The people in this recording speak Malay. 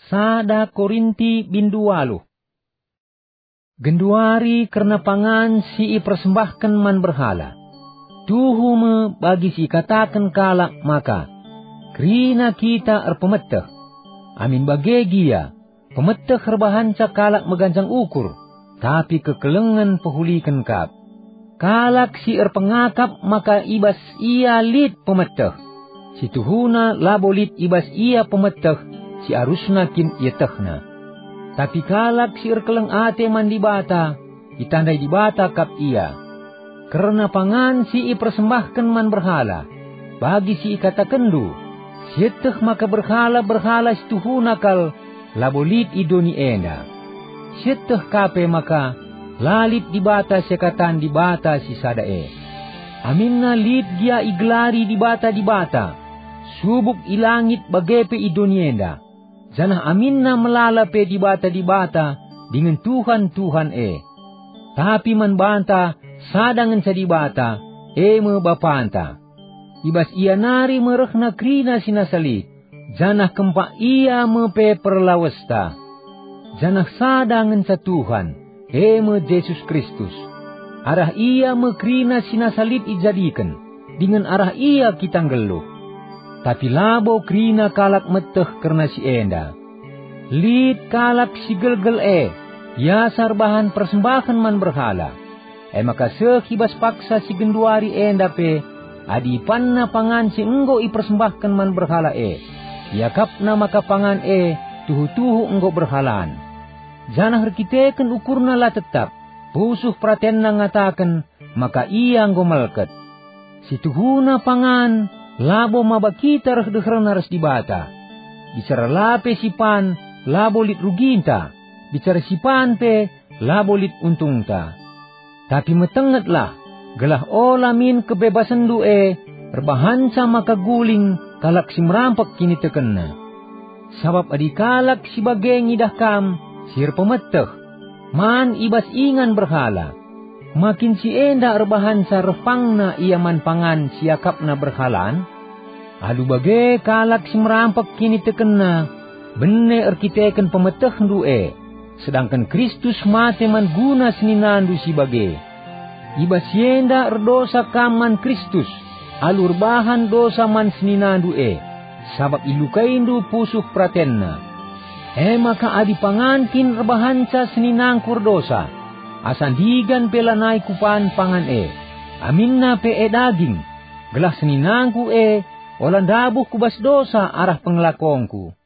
Sada Korinti 12. Genduari karena pangan si ipersembahkan man berhala. Tuhume bagi si katakan kalak maka. Krina kita pemeteh. Amin bagegia. Pemeteh rebahanca kalak meganjang ukur. Tapi kekelengan pehulikan kap. Kalak si pengakap maka ibas ia lid pemeteh. Si tuhuna labolit ibas ia pemeteh. Si arusna kin ietehna. Tapi kalak si keleng ate man dibata, itandai dibata kap ia. Karena pangan si ipersembahkan man berhala, bagi si ikata kendu, sieteh maka berhala si tuhuna kal, labolit idoni enda. Sieteh kape maka, lalit dibata sekatan dibata si sadae. Aminna lit gia iglari dibata, subuk ilangit bagepe idoni enda. Janah aminna melalape dibata dengan Tuhan Tapi man banta sadangan sa dibata me bapanta. Ibas ia nari merehna krina sinasalit. Janah kempa ia mepe perlawesta. Janah sadangan sa Tuhan me Yesus Kristus. Arah ia me krina sinasalit ijadikan. Dengan arah ia kita ngeluh. Tapi labo krina kalak meteh karena si enda. Lid kalak si gelgel ya sarbahan persembahan man berhala. Maka sekibas paksa si genduari enda pe, adi panna pangan si enggo ipersembahkan man berhala Yakapna maka pangan tuhu-tuhu enggo berhalaan. Janah rikiteken ukurna lah tetap, pusuh pratenna ngatakan, maka ia enggo melket. Si tuhuna pangan, labo mabakita reh naras dibata. Bicara lape sipan, labo lit ruginta. Bicara sipan pe, labo lit untungta. Tapi metengetlah, gelah olamin kebebasan rebahanca maka guling kalak si merampak kini tekenna. Sabab adi kalak si bagay ngidahkam, sir pemeteh, man ibas ingan berhala. Makin si enda rebahanca repangna ia man pangan siakapna berhalaan. Alu bage kalak si merampak kini tekenna, benne erkiteken pemeteh sedangkan Kristus mate man guna seninandu si bage. Ibas yenda erdosa kaman Kristus, alu rebahan dosa man seninandu sabab ilukaindu pusuh pratenna. Maka adi pangankin rebahanca seninangkur dosa, asandigan pelanai kupan pangan aminna pe daging, gelah seninangku olan dabuh kubas dosa arah penglakongku.